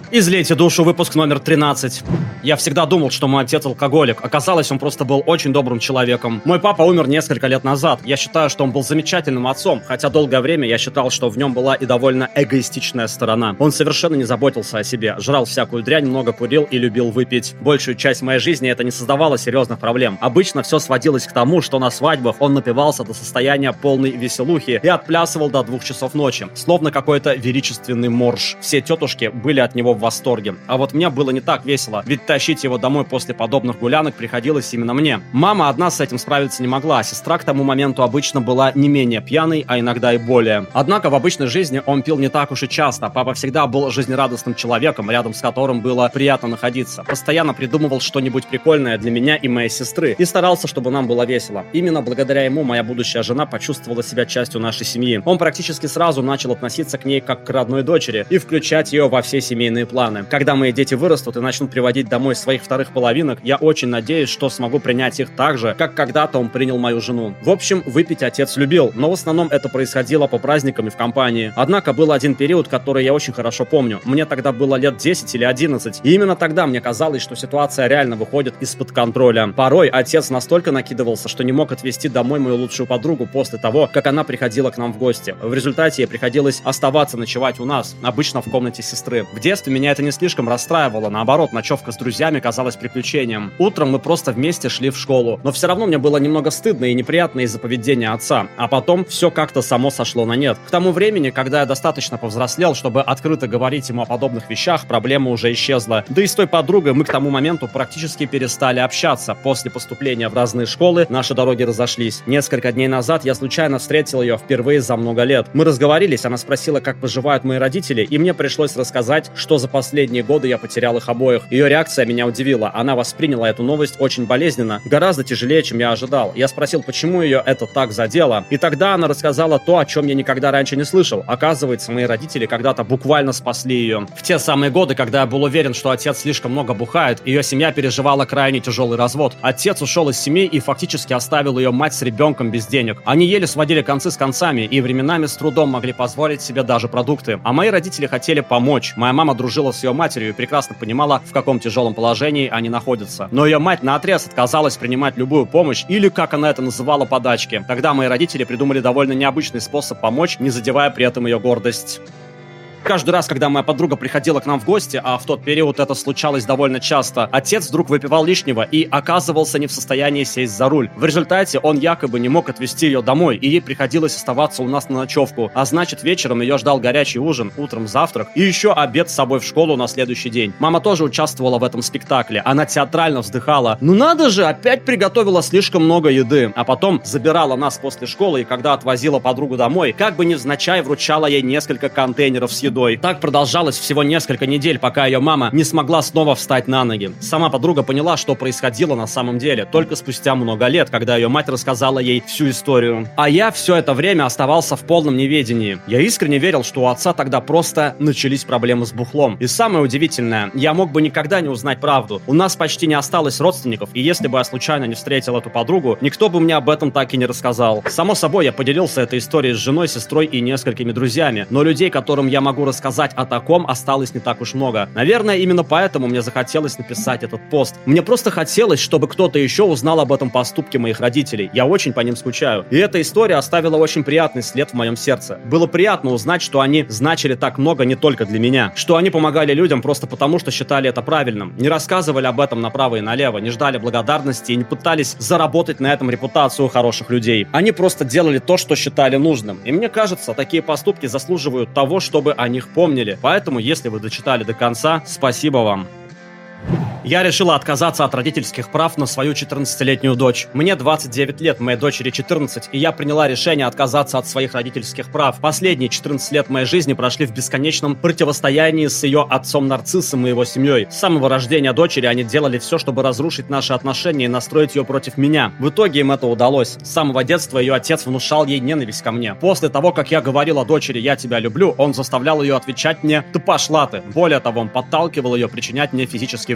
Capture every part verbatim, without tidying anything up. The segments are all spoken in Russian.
Излейте душу, выпуск номер тринадцать. Я всегда думал, что мой отец алкоголик. Оказалось, он просто был очень добрым человеком. Мой папа умер несколько лет назад. Я считаю, что он был замечательным отцом, хотя долгое время я считал, что в нем была и довольно эгоистичная сторона. Он совершенно не заботился о себе, жрал всякую дрянь, много курил и любил выпить. Большую часть моей жизни это не создавало серьезных проблем. Обычно все сводилось к тому, что на свадьбах он напивался до состояния полной веселухи и отплясывал до двух часов ночи, словно какой-то величественный морж. Все тетушки были от него в восторге. А вот мне было не так весело, ведь тащить его домой после подобных гулянок приходилось именно мне. Мама одна с этим справиться не могла, а сестра к тому моменту обычно была не менее пьяной, а иногда и более. Однако в обычной жизни он пил не так уж и часто. Папа всегда был жизнерадостным человеком, рядом с которым было приятно находиться. Постоянно придумывал что-нибудь прикольное для меня и моей сестры и старался, чтобы нам было весело. Именно благодаря ему моя будущая жена почувствовала себя частью нашей семьи. Он практически сразу начал относиться к ней как к родной дочери и включать ее во все семейные планы. Когда мои дети вырастут и начнут приводить домой своих вторых половинок, я очень надеюсь, что смогу принять их так же, как когда-то он принял мою жену. В общем, выпить отец любил, но в основном это происходило по праздникам и в компании. Однако был один период, который я очень хорошо помню. Мне тогда было лет десять или одиннадцать, и именно тогда мне казалось, что ситуация реально выходит из-под контроля. Порой отец настолько накидывался, что не мог отвезти домой мою лучшую подругу после того, как она приходила к нам в гости. В результате ей приходилось оставаться ночевать у нас, обычно в комнате сестры. В детстве меня это не слишком расстраивало, наоборот, ночевка с друзьями казалась приключением. Утром мы просто вместе шли в школу, но все равно мне было немного стыдно и неприятно из-за поведения отца, а потом все как-то само сошло на нет. К тому времени, когда я достаточно повзрослел, чтобы открыто говорить ему о подобных вещах, проблема уже исчезла. Да и с той подругой мы к тому моменту практически перестали общаться. После поступления в разные школы наши дороги разошлись. Несколько дней назад я случайно встретил ее впервые за много лет. Мы разговорились, она спросила, как поживают мои родители, и мне пришлось рассказать, что за последние годы я потерял их обоих. Ее реакция меня удивила. Она восприняла эту новость очень болезненно, гораздо тяжелее, чем я ожидал. Я спросил, почему ее это так задело. И тогда она рассказала то, о чем я никогда раньше не слышал. Оказывается, мои родители когда-то буквально спасли ее. В те самые годы, когда я был уверен, что отец слишком много бухает, ее семья переживала крайне тяжелый развод. Отец ушел из семьи и фактически оставил ее мать с ребенком без денег. Они еле сводили концы с концами и временами с трудом могли позволить себе даже продукты. А мои родители хотели помочь. Моя мама дружила с ее матерью и прекрасно понимала, в каком тяжелом положении они находятся. Но ее мать наотрез отказалась принимать любую помощь, или, как она это называла, подачки. Тогда мои родители придумали довольно необычный способ помочь, не задевая при этом ее гордость. Каждый раз, когда моя подруга приходила к нам в гости, а в тот период это случалось довольно часто, отец вдруг выпивал лишнего и оказывался не в состоянии сесть за руль. В результате он якобы не мог отвезти ее домой, и ей приходилось оставаться у нас на ночевку. А значит, вечером ее ждал горячий ужин, утром завтрак и еще обед с собой в школу на следующий день. Мама тоже участвовала в этом спектакле. Она театрально вздыхала: «Ну надо же, опять приготовила слишком много еды». А потом забирала нас после школы, и когда отвозила подругу домой, как бы невзначай вручала ей несколько контейнеров с едой. Так продолжалось всего несколько недель, пока ее мама не смогла снова встать на ноги. Сама подруга поняла, что происходило на самом деле, только спустя много лет, когда ее мать рассказала ей всю историю. А я все это время оставался в полном неведении. Я искренне верил, что у отца тогда просто начались проблемы с бухлом. И самое удивительное, я мог бы никогда не узнать правду. У нас почти не осталось родственников, и если бы я случайно не встретил эту подругу, никто бы мне об этом так и не рассказал. Само собой, я поделился этой историей с женой, сестрой и несколькими друзьями, но людей, которым я могу рассказать о таком, осталось не так уж много. Наверное, именно поэтому мне захотелось написать этот пост. Мне просто хотелось, чтобы кто-то еще узнал об этом поступке моих родителей. Я очень по ним скучаю. И эта история оставила очень приятный след в моем сердце. Было приятно узнать, что они значили так много не только для меня. Что они помогали людям просто потому, что считали это правильным. Не рассказывали об этом направо и налево, не ждали благодарности и не пытались заработать на этом репутацию хороших людей. Они просто делали то, что считали нужным. И мне кажется, такие поступки заслуживают того, чтобы о них помнили. Поэтому, если вы дочитали до конца, спасибо вам. Я решила отказаться от родительских прав на свою четырнадцатилетнюю дочь. Мне двадцать девять лет, моей дочери четырнадцать, и я приняла решение отказаться от своих родительских прав. Последние четырнадцать лет моей жизни прошли в бесконечном противостоянии с ее отцом-нарциссом и его семьей. С самого рождения дочери они делали все, чтобы разрушить наши отношения и настроить ее против меня. В итоге им это удалось. С самого детства ее отец внушал ей ненависть ко мне. После того, как я говорил о дочери «я тебя люблю», он заставлял ее отвечать мне «ты пошла ты». Более того, он подталкивал ее причинять мне физический вред.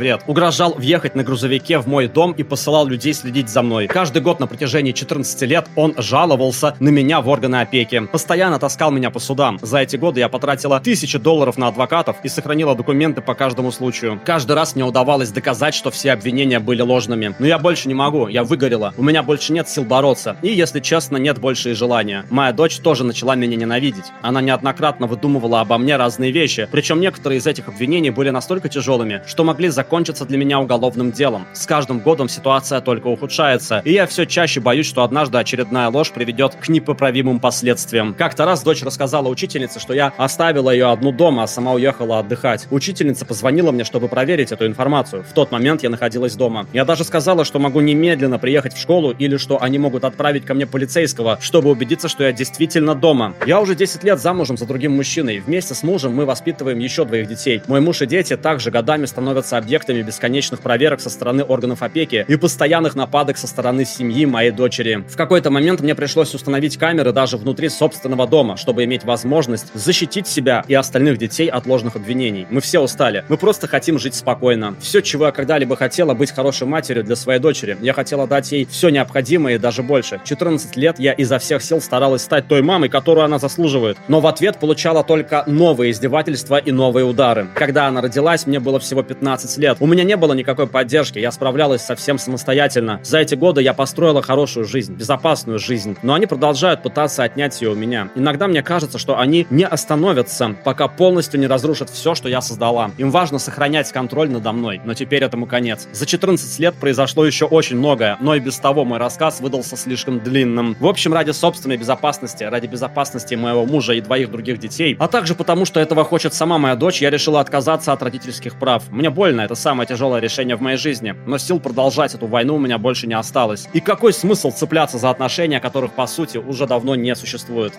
угрожал въехать на грузовике в мой дом и посылал людей следить за мной. Каждый год на протяжении четырнадцати лет он жаловался на меня в органы опеки. Постоянно таскал меня по судам. За эти годы я потратила тысячи долларов на адвокатов и сохранила документы по каждому случаю. Каждый раз мне удавалось доказать, что все обвинения были ложными. Но я больше не могу, я выгорела. У меня больше нет сил бороться. И, если честно, нет больше и желания. Моя дочь тоже начала меня ненавидеть. Она неоднократно выдумывала обо мне разные вещи. Причем некоторые из этих обвинений были настолько тяжелыми, что могли закончиться для меня уголовным делом. С каждым годом ситуация только ухудшается. И я все чаще боюсь, что однажды очередная ложь приведет к непоправимым последствиям. Как-то раз дочь рассказала учительнице, что я оставила ее одну дома, а сама уехала отдыхать. Учительница позвонила мне, чтобы проверить эту информацию. В тот момент я находилась дома. Я даже сказала, что могу немедленно приехать в школу или что они могут отправить ко мне полицейского, чтобы убедиться, что я действительно дома. Я уже десять лет замужем за другим мужчиной. Вместе с мужем мы воспитываем еще двоих детей. Мой муж и дети также годами становятся объектами бесконечных проверок со стороны органов опеки и постоянных нападок со стороны семьи моей дочери. В какой-то момент мне пришлось установить камеры даже внутри собственного дома, чтобы иметь возможность защитить себя и остальных детей от ложных обвинений. Мы все устали. Мы просто хотим жить спокойно. Все, чего я когда-либо хотела, быть хорошей матерью для своей дочери. Я хотела дать ей все необходимое и даже больше. четырнадцать лет я изо всех сил старалась стать той мамой, которую она заслуживает. Но в ответ получала только новые издевательства и новые удары. Когда она родилась, мне было всего пятнадцать лет. У меня не было никакой поддержки. Я справлялась совсем самостоятельно. За эти годы я построила хорошую жизнь, безопасную жизнь. Но они продолжают пытаться отнять ее у меня. Иногда мне кажется, что они не остановятся, пока полностью не разрушат все, что я создала. Им важно сохранять контроль надо мной, но теперь этому конец. За четырнадцать лет произошло еще очень многое, но и без того мой рассказ выдался слишком длинным. В общем, ради собственной безопасности, ради безопасности моего мужа и двоих других детей, а также потому, что этого хочет сама моя дочь, я решила отказаться от родительских прав. Мне больно, это самое тяжелое решение в моей жизни, но сил продолжать эту войну у меня больше не осталось. И какой смысл цепляться за отношения, которых по сути уже давно не существует?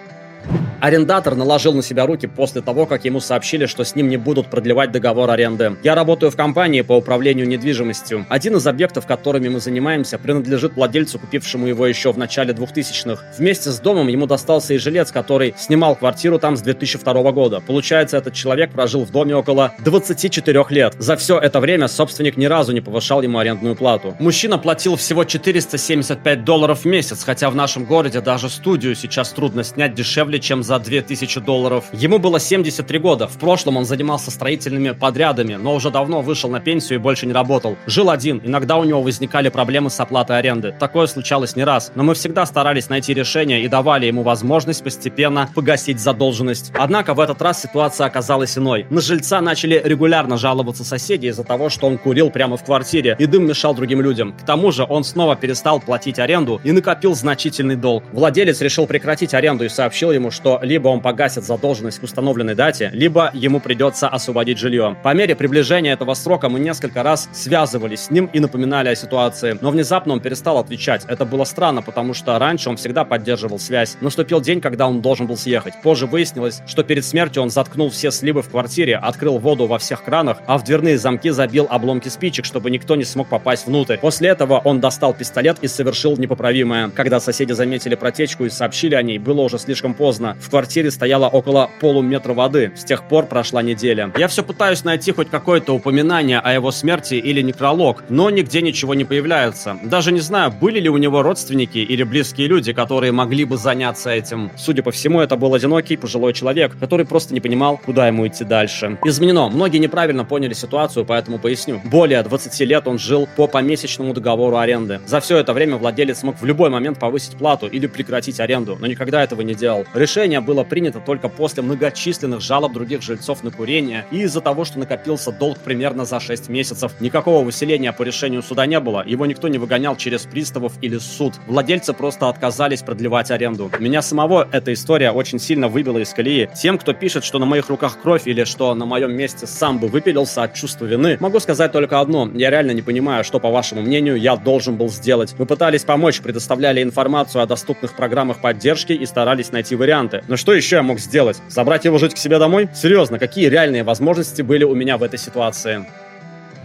Арендатор наложил на себя руки после того, как ему сообщили, что с ним не будут продлевать договор аренды. Я работаю в компании по управлению недвижимостью. Один из объектов, которыми мы занимаемся, принадлежит владельцу, купившему его еще в начале двухтысячных. Вместе с домом ему достался и жилец, который снимал квартиру там с две тысячи второго года. Получается, этот человек прожил в доме около двадцати четырёх лет. За все это время собственник ни разу не повышал ему арендную плату. Мужчина платил всего четыреста семьдесят пять долларов в месяц, хотя в нашем городе даже студию сейчас трудно снять дешевле, чем за две тысячи долларов. Ему было семьдесят три года. В прошлом он занимался строительными подрядами, но уже давно вышел на пенсию и больше не работал. Жил один. Иногда у него возникали проблемы с оплатой аренды. Такое случалось не раз. Но мы всегда старались найти решение и давали ему возможность постепенно погасить задолженность. Однако в этот раз ситуация оказалась иной. На жильца начали регулярно жаловаться соседи из-за того, что он курил прямо в квартире, и дым мешал другим людям. К тому же он снова перестал платить аренду и накопил значительный долг. Владелец решил прекратить аренду и сообщил ему, что либо он погасит задолженность к установленной дате, либо ему придется освободить жилье. По мере приближения этого срока мы несколько раз связывались с ним и напоминали о ситуации, но внезапно он перестал отвечать. Это было странно, потому что раньше он всегда поддерживал связь. Наступил день, когда он должен был съехать. Позже выяснилось, что перед смертью он заткнул все сливы в квартире, открыл воду во всех кранах, а в дверные замки забил обломки спичек, чтобы никто не смог попасть внутрь. После этого он достал пистолет и совершил непоправимое. Когда соседи заметили протечку и сообщили о ней, было уже слишком поздно. В квартире стояло около полуметра воды. С тех пор прошла неделя. Я все пытаюсь найти хоть какое-то упоминание о его смерти или некролог, но нигде ничего не появляется. Даже не знаю, были ли у него родственники или близкие люди, которые могли бы заняться этим. Судя по всему, это был одинокий пожилой человек, который просто не понимал, куда ему идти дальше. Изменено. Многие неправильно поняли ситуацию, поэтому поясню. Более двадцати лет он жил по помесячному договору аренды. За все это время владелец мог в любой момент повысить плату или прекратить аренду, но никогда этого не делал. Решение было принято только после многочисленных жалоб других жильцов на курение и из-за того, что накопился долг примерно за шесть месяцев. Никакого выселения по решению суда не было, его никто не выгонял через приставов или суд. Владельцы просто отказались продлевать аренду. Меня самого эта история очень сильно выбила из колеи. Тем, кто пишет, что на моих руках кровь или что на моем месте сам бы выпилился от чувства вины, могу сказать только одно: я реально не понимаю, что, по вашему мнению, я должен был сделать. Мы пытались помочь, предоставляли информацию о доступных программах поддержки и старались найти варианты. Но что еще я мог сделать? Забрать его жить к себе домой? Серьезно, какие реальные возможности были у меня в этой ситуации?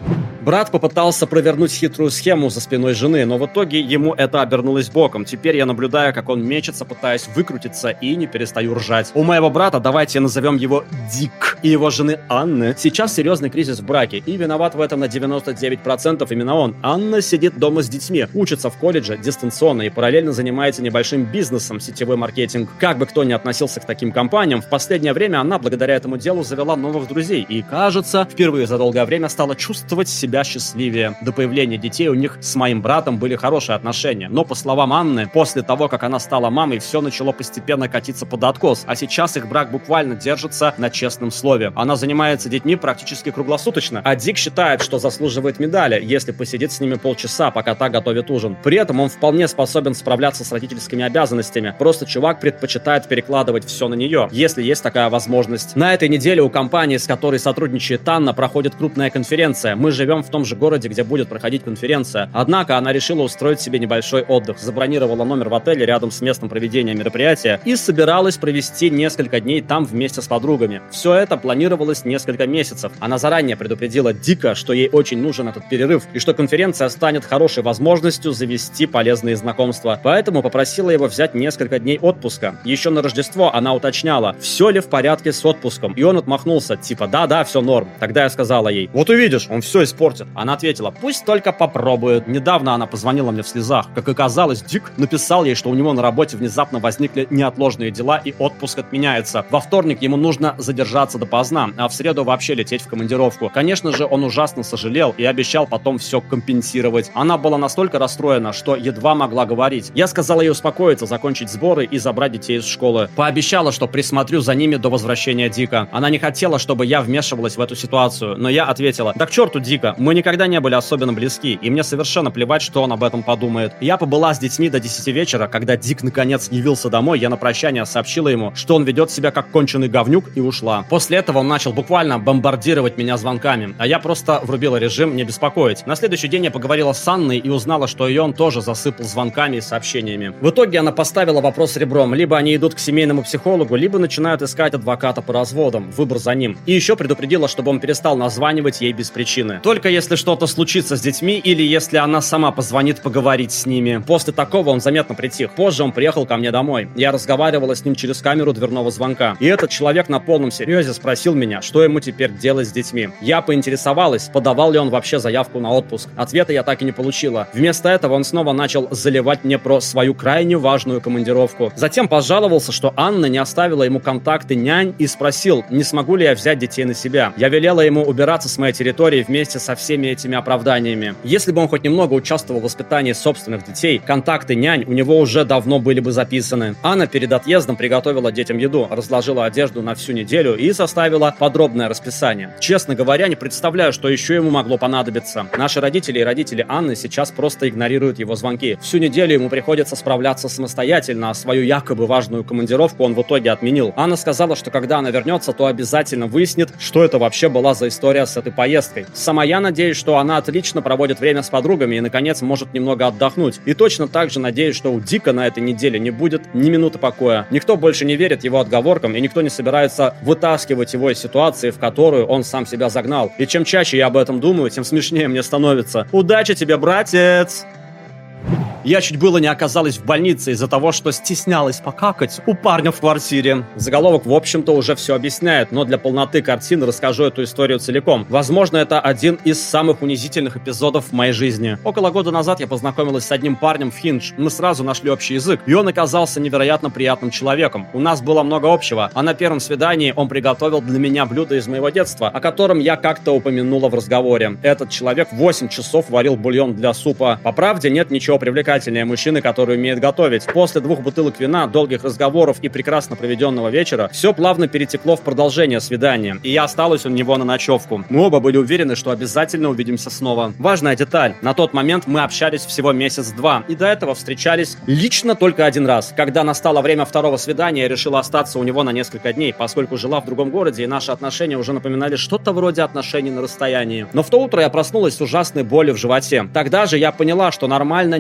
Брат попытался провернуть хитрую схему за спиной жены, но в итоге ему это обернулось боком. Теперь я наблюдаю, как он мечется, пытаясь выкрутиться, и не перестаю ржать. У моего брата, давайте назовем его Дик, и его жены Анны, сейчас серьезный кризис в браке, и виноват в этом на девяносто девять процентов именно он. Анна сидит дома с детьми, учится в колледже дистанционно и параллельно занимается небольшим бизнесом, сетевой маркетинг. Как бы кто ни относился к таким компаниям, в последнее время она благодаря этому делу завела новых друзей и, кажется, впервые за долгое время стала чувствовать себя счастливее. До появления детей у них с моим братом были хорошие отношения, но, по словам Анны, после того, как она стала мамой, все начало постепенно катиться под откос, а сейчас их брак буквально держится на честном слове. Она занимается детьми практически круглосуточно, а Дик считает, что заслуживает медали, если посидит с ними полчаса, пока та готовит ужин. При этом он вполне способен справляться с родительскими обязанностями, просто чувак предпочитает перекладывать все на нее, если есть такая возможность. На этой неделе у компании, с которой сотрудничает Анна, проходит крупная конференция. Мы живем в том же городе, где будет проходить конференция. Однако она решила устроить себе небольшой отдых, забронировала номер в отеле рядом с местом проведения мероприятия и собиралась провести несколько дней там вместе с подругами. Все это планировалось несколько месяцев. Она заранее предупредила Дика, что ей очень нужен этот перерыв и что конференция станет хорошей возможностью завести полезные знакомства. Поэтому попросила его взять несколько дней отпуска. Еще на Рождество она уточняла, все ли в порядке с отпуском, и он отмахнулся, типа да-да, все норм. Тогда я сказала ей, вот увидишь, он все испортит. Она ответила, пусть только попробует. Недавно она позвонила мне в слезах. Как оказалось, Дик написал ей, что у него на работе внезапно возникли неотложные дела и отпуск отменяется. Во вторник ему нужно задержаться допоздна, а в среду вообще лететь в командировку. Конечно же, он ужасно сожалел и обещал потом все компенсировать. Она была настолько расстроена, что едва могла говорить. Я сказала ей успокоиться, закончить сборы и забрать детей из школы. Пообещала, что присмотрю за ними до возвращения Дика. Она не хотела, чтобы я вмешивалась в эту ситуацию, но я ответила, да к черту Дика, мы никогда не были особенно близки, и мне совершенно плевать, что он об этом подумает. Я побыла с детьми до десяти вечера, когда Дик наконец явился домой, я на прощание сообщила ему, что он ведет себя как конченый говнюк, и ушла. После этого он начал буквально бомбардировать меня звонками, а я просто врубила режим не беспокоить. На следующий день я поговорила с Анной и узнала, что ее он тоже засыпал звонками и сообщениями. В итоге она поставила вопрос ребром, либо они идут к семейному психологу, либо начинают искать адвоката по разводам, выбор за ним. И еще предупредила, чтобы он перестал названивать ей без причины. Только если что-то случится с детьми или если она сама позвонит поговорить с ними. После такого он заметно притих. Позже он приехал ко мне домой. Я разговаривала с ним через камеру дверного звонка. И этот человек на полном серьезе спросил меня, что ему теперь делать с детьми. Я поинтересовалась, подавал ли он вообще заявку на отпуск. Ответа я так и не получила. Вместо этого он снова начал заливать мне про свою крайне важную командировку. Затем пожаловался, что Анна не оставила ему контакты нянь и спросил, не смогу ли я взять детей на себя. Я велела ему убираться с моей территории вместе со всеми этими оправданиями. Если бы он хоть немного участвовал в воспитании собственных детей, контакты нянь у него уже давно были бы записаны. Анна перед отъездом приготовила детям еду, разложила одежду на всю неделю и составила подробное расписание. Честно говоря, не представляю, что еще ему могло понадобиться. Наши родители и родители Анны сейчас просто игнорируют его звонки. Всю неделю ему приходится справляться самостоятельно, а свою якобы важную командировку он в итоге отменил. Анна сказала, что когда она вернется, то обязательно выяснит, что это вообще была за история с этой поездкой. Сама я надеюсь, что она отлично проводит время с подругами и, наконец, может немного отдохнуть. И точно так же надеюсь, что у Дика на этой неделе не будет ни минуты покоя. Никто больше не верит его отговоркам, и никто не собирается вытаскивать его из ситуации, в которую он сам себя загнал. И чем чаще я об этом думаю, тем смешнее мне становится. Удачи тебе, братец! Я чуть было не оказалась в больнице из-за того, что стеснялась покакать у парня в квартире. Заголовок, в общем-то, уже все объясняет, но для полноты картины расскажу эту историю целиком. Возможно, это один из самых унизительных эпизодов в моей жизни. Около года назад я познакомилась с одним парнем в Хиндж. Мы сразу нашли общий язык, и он оказался невероятно приятным человеком. У нас было много общего, а на первом свидании он приготовил для меня блюдо из моего детства, о котором я как-то упомянула в разговоре. Этот человек восемь часов варил бульон для супа. По правде, нет ничего привлекательного мужчины, который умеет готовить. После двух бутылок вина, долгих разговоров и прекрасно проведенного вечера все плавно перетекло в продолжение свидания, и я осталась у него на ночевку. Мы оба были уверены, что обязательно увидимся снова. Важная деталь. На тот момент мы общались всего месяц-два, и до этого встречались лично только один раз. Когда настало время второго свидания, я решила остаться у него на несколько дней, поскольку жила в другом городе, и наши отношения уже напоминали что-то вроде отношений на расстоянии. Но в то утро я проснулась с ужасной болью в животе. Тогда же я поняла, что нормально не ходила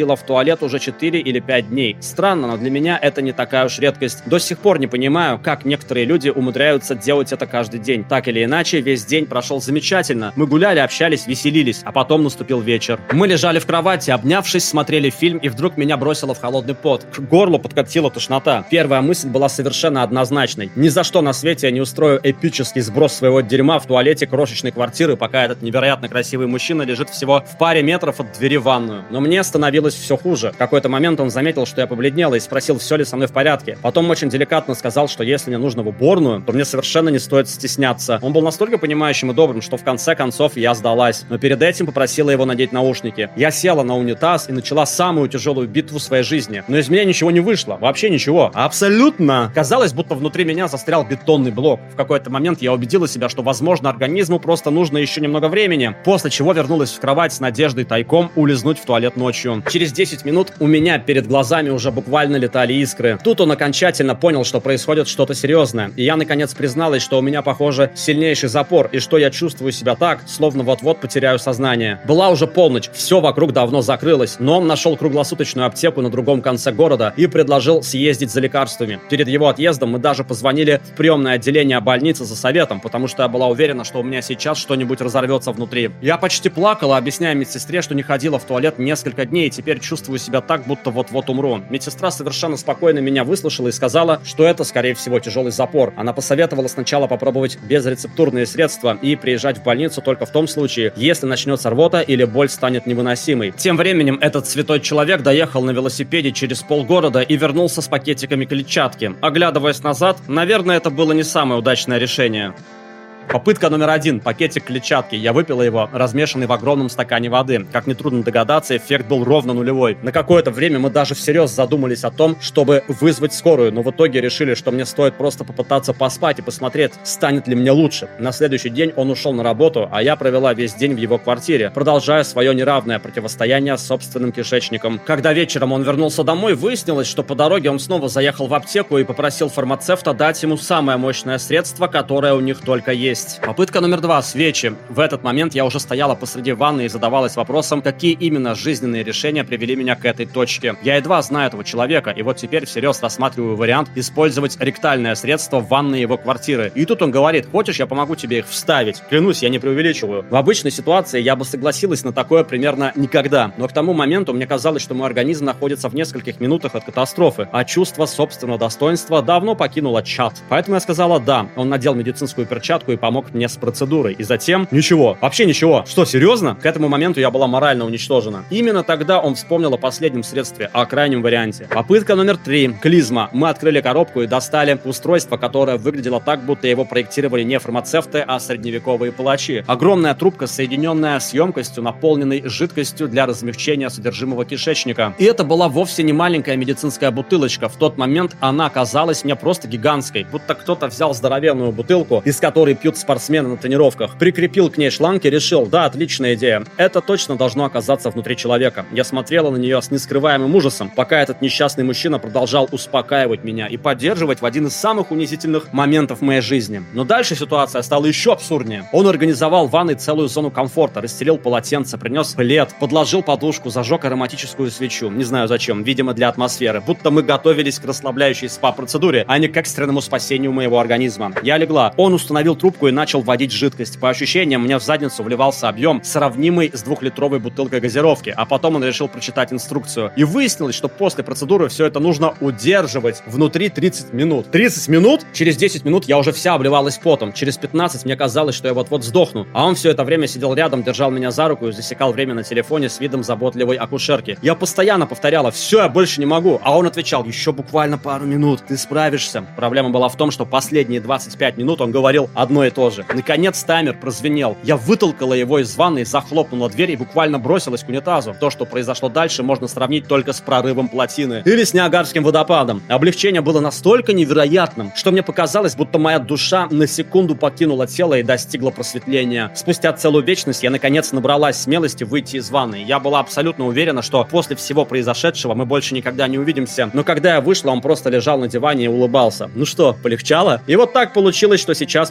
ходила в туалет уже четыре или пять дней. Странно, но для меня это не такая уж редкость. До сих пор не понимаю, как некоторые люди умудряются делать это каждый день. Так или иначе, весь день прошел замечательно. Мы гуляли, общались, веселились, а потом наступил вечер. Мы лежали в кровати, обнявшись, смотрели фильм, и вдруг меня бросило в холодный пот. К горлу подкатила тошнота. Первая мысль была совершенно однозначной. Ни за что на свете я не устрою эпический сброс своего дерьма в туалете крошечной квартиры, пока этот невероятно красивый мужчина лежит всего в паре метров от двери в ванную. Но мне становилось все хуже. В какой-то момент он заметил, что я побледнела, и спросил, все ли со мной в порядке. Потом очень деликатно сказал, что если мне нужно в уборную, то мне совершенно не стоит стесняться. Он был настолько понимающим и добрым, что в конце концов я сдалась. Но перед этим попросила его надеть наушники. Я села на унитаз и начала самую тяжелую битву в своей жизни. Но из меня ничего не вышло. Вообще ничего. Абсолютно. Казалось, будто внутри меня застрял бетонный блок. В какой-то момент я убедила себя, что, возможно, организму просто нужно еще немного времени. После чего вернулась в кровать с надеждой тайком улизнуть в туалет ночью. Через десять минут у меня перед глазами уже буквально летали искры. Тут он окончательно понял, что происходит что-то серьезное. И я, наконец, призналась, что у меня, похоже, сильнейший запор, и что я чувствую себя так, словно вот-вот потеряю сознание. Была уже полночь, все вокруг давно закрылось, но он нашел круглосуточную аптеку на другом конце города и предложил съездить за лекарствами. Перед его отъездом мы даже позвонили в приемное отделение больницы за советом, потому что я была уверена, что у меня сейчас что-нибудь разорвется внутри. Я почти плакала, объясняя медсестре, что не ходила в туалет несколько дней, и теперь чувствую себя так, будто вот-вот умру. Медсестра совершенно спокойно меня выслушала и сказала, что это, скорее всего, тяжелый запор. Она посоветовала сначала попробовать безрецептурные средства и приезжать в больницу только в том случае, если начнется рвота или боль станет невыносимой. Тем временем этот святой человек доехал на велосипеде через полгорода и вернулся с пакетиками клетчатки. Оглядываясь назад, наверное, это было не самое удачное решение. Попытка номер один. Пакетик клетчатки. Я выпила его, размешанный в огромном стакане воды. Как нетрудно догадаться, эффект был ровно нулевой. На какое-то время мы даже всерьез задумались о том, чтобы вызвать скорую, но в итоге решили, что мне стоит просто попытаться поспать и посмотреть, станет ли мне лучше. На следующий день он ушел на работу, а я провела весь день в его квартире, продолжая свое неравное противостояние с собственным кишечником. Когда вечером он вернулся домой, выяснилось, что по дороге он снова заехал в аптеку и попросил фармацевта дать ему самое мощное средство, которое у них только есть. Попытка номер два. Свечи. В этот момент я уже стояла посреди ванны и задавалась вопросом, какие именно жизненные решения привели меня к этой точке. Я едва знаю этого человека, и вот теперь всерьез рассматриваю вариант использовать ректальное средство в ванной его квартиры. И тут он говорит, хочешь, я помогу тебе их вставить? Клянусь, я не преувеличиваю. В обычной ситуации я бы согласилась на такое примерно никогда, но к тому моменту мне казалось, что мой организм находится в нескольких минутах от катастрофы, а чувство собственного достоинства давно покинуло чат. Поэтому я сказала да. Он надел медицинскую перчатку и помог мне с процедурой. И затем ничего. Вообще ничего. Что, серьезно? К этому моменту я была морально уничтожена. Именно тогда он вспомнил о последнем средстве, о крайнем варианте. Попытка номер три. Клизма. Мы открыли коробку и достали устройство, которое выглядело так, будто его проектировали не фармацевты, а средневековые палачи. Огромная трубка, соединенная с емкостью, наполненной жидкостью для размягчения содержимого кишечника. И это была вовсе не маленькая медицинская бутылочка. В тот момент она казалась мне просто гигантской. Будто кто-то взял здоровенную бутылку, из которой пьют спортсмены на тренировках, прикрепил к ней шланг и решил, да, отличная идея. Это точно должно оказаться внутри человека. Я смотрела на нее с нескрываемым ужасом, пока этот несчастный мужчина продолжал успокаивать меня и поддерживать в один из самых унизительных моментов моей жизни. Но дальше ситуация стала еще абсурднее. Он организовал в ванной целую зону комфорта, расстелил полотенце, принес плед, подложил подушку, зажег ароматическую свечу. Не знаю зачем, видимо для атмосферы. Будто мы готовились к расслабляющей спа-процедуре, а не к экстренному спасению моего организма. Я легла. Он установил трубку и начал вводить жидкость. По ощущениям, мне в задницу вливался объем, сравнимый с двухлитровой бутылкой газировки, а потом он решил прочитать инструкцию. И выяснилось, что после процедуры все это нужно удерживать внутри тридцать минут. тридцать минут? Через десять минут я уже вся обливалась потом. Через пятнадцать мне казалось, что я вот-вот сдохну. А он все это время сидел рядом, держал меня за руку и засекал время на телефоне с видом заботливой акушерки. Я постоянно повторяла, все, я больше не могу. А он отвечал, еще буквально пару минут, ты справишься. Проблема была в том, что последние двадцать пять минут он говорил одно и то же. Наконец таймер прозвенел. Я вытолкала его из ванной, захлопнула дверь и буквально бросилась к унитазу. То, что произошло дальше, можно сравнить только с прорывом плотины или с Ниагарским водопадом. Облегчение было настолько невероятным, что мне показалось, будто моя душа на секунду покинула тело и достигла просветления. Спустя целую вечность я наконец набралась смелости выйти из ванной. Я была абсолютно уверена, что после всего произошедшего мы больше никогда не увидимся. Но когда я вышла, он просто лежал на диване и улыбался. Ну что, полегчало? И вот так получилось, что сейчас мы вместе уже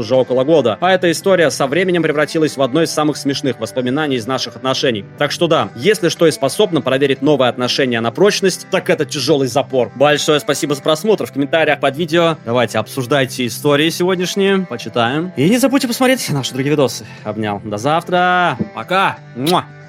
уже около года. А эта история со временем превратилась в одно из самых смешных воспоминаний из наших отношений. Так что да, если что и способно проверить новые отношения на прочность, так это тяжелый запор. Большое спасибо за просмотр. В комментариях под видео давайте обсуждайте истории сегодняшние, почитаем. И не забудьте посмотреть наши другие видосы. Обнял. До завтра. Пока. Муа.